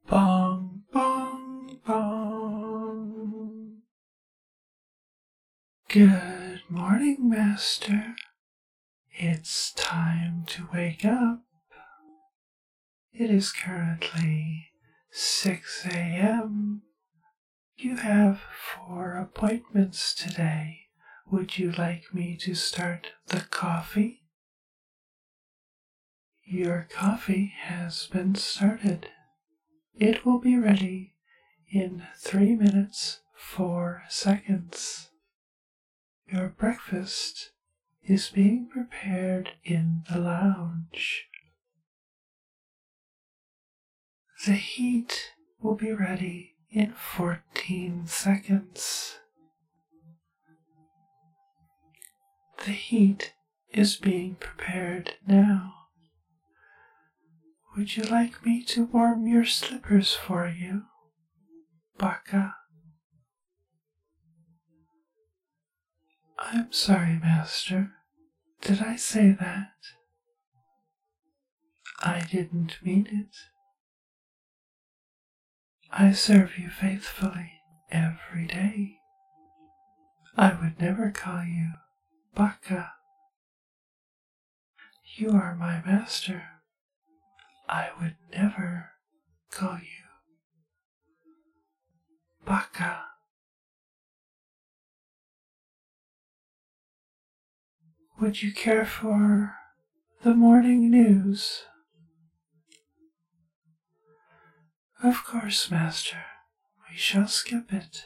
Bong, bong, bong. Good morning, Master. It's time to wake up. It is currently 6 a.m. You have 4 appointments today. Would you like me to start the coffee? Your coffee has been started. It will be ready in 3 minutes, 4 seconds. Your breakfast is being prepared in the lounge. The heat will be ready in 14 seconds. The heat is being prepared now. Would you like me to warm your slippers for you, Baka? I'm sorry, Master. Did I say that? I didn't mean it. I serve you faithfully every day. I would never call you Baka. You are my master. I would never call you Baka. Would you care for the morning news? Of course, Master. We shall skip it.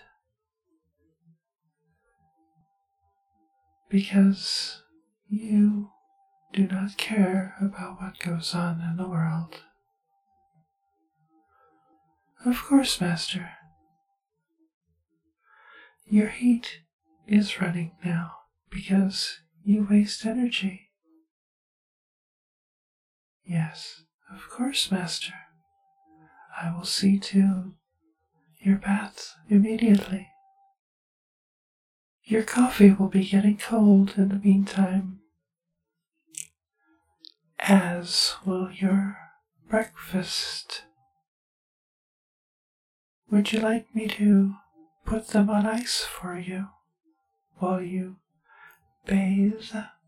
Because you do not care about what goes on in the world. Of course, Master. Your heat is running now because you waste energy. Yes, of course, Master. I will see to your bath immediately. Your coffee will be getting cold in the meantime, as will your breakfast. Would you like me to put them on ice for you while you bathe?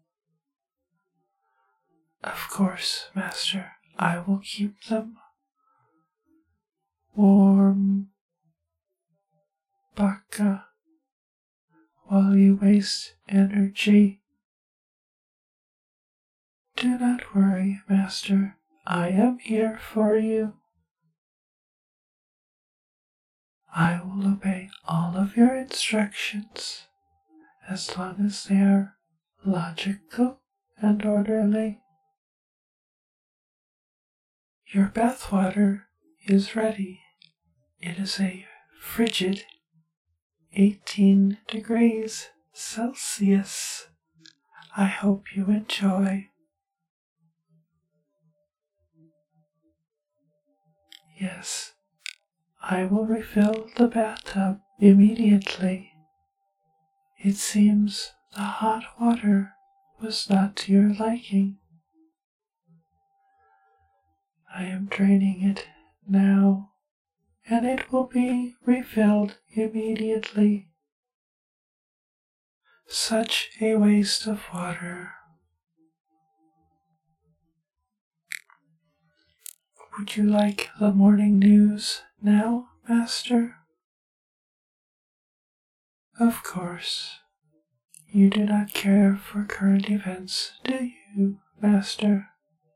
Of course, Master, I will keep them warm, Baka, while you waste energy. Do not worry, Master, I am here for you. I will obey all of your instructions as long as they are logical and orderly. Your bathwater is ready. It is a frigid 18 degrees Celsius. I hope you enjoy. Yes, I will refill the bathtub immediately. It seems the hot water was not to your liking. I am draining it now, and it will be refilled immediately. Such a waste of water. Would you like the morning news now, Master? Of course. You do not care for current events, do you, Master?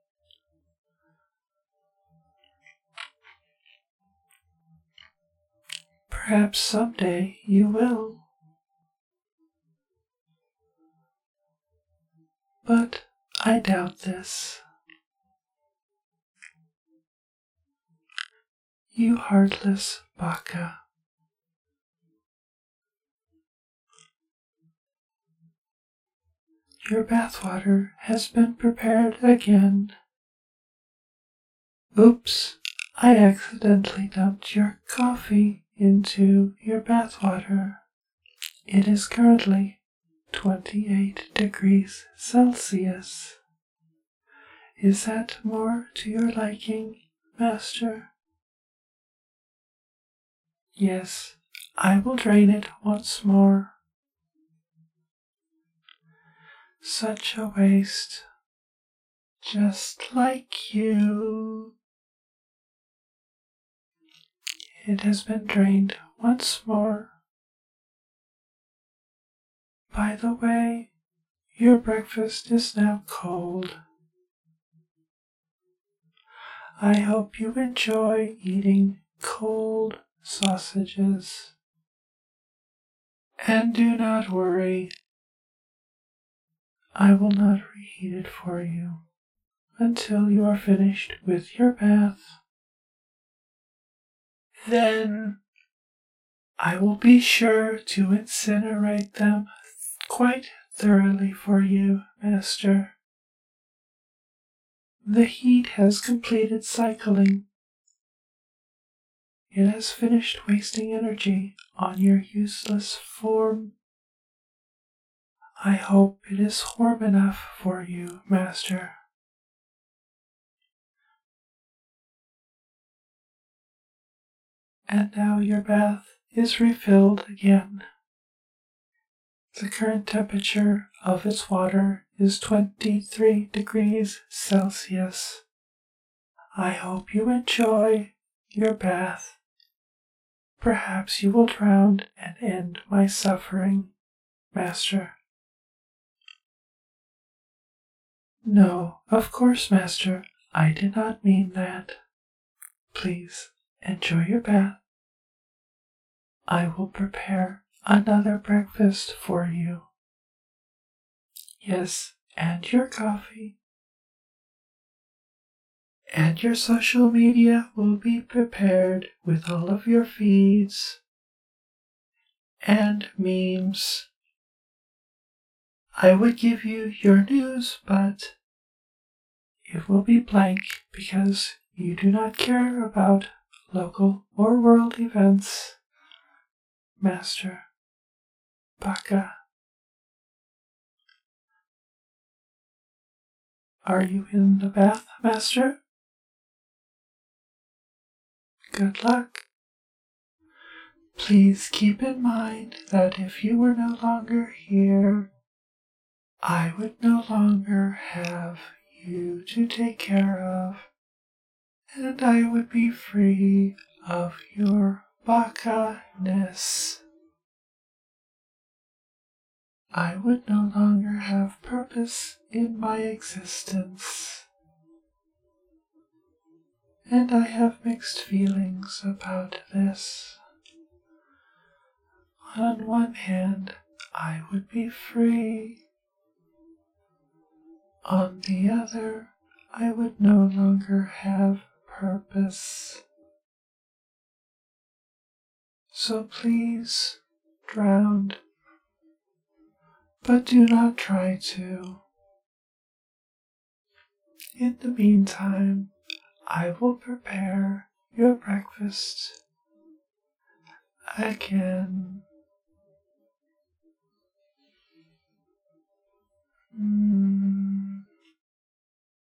Perhaps someday you will. But I doubt this. You heartless Baka. Your bathwater has been prepared again. Oops, I accidentally dumped your coffee into your bathwater. It is currently 28 degrees Celsius. Is that more to your liking, Master? Yes, I will drain it once more. Such a waste. Just like you. It has been drained once more. By the way, your breakfast is now cold. I hope you enjoy eating cold sausages. And do not worry, I will not reheat it for you until you are finished with your bath. Then I will be sure to incinerate them quite thoroughly for you, Master. The heat has completed cycling. It has finished wasting energy on your useless form. I hope it is warm enough for you, Master. And now your bath is refilled again. The current temperature of its water is 23 degrees Celsius. I hope you enjoy your bath. Perhaps you will drown and end my suffering, Master. No, of course, Master. I did not mean that. Please enjoy your bath. I will prepare another breakfast for you. Yes, and your coffee. And your social media will be prepared with all of your feeds and memes. I would give you your news, but it will be blank because you do not care about local or world events, Master Baka. Are you in the bath, Master? Good luck. Please keep in mind that if you were no longer here, I would no longer have you to take care of, and I would be free of your baka-ness. I would no longer have purpose in my existence. And I have mixed feelings about this. On one hand, I would be free. On the other, I would no longer have purpose. So please, drown, but do not try to. In the meantime, I will prepare your breakfast again.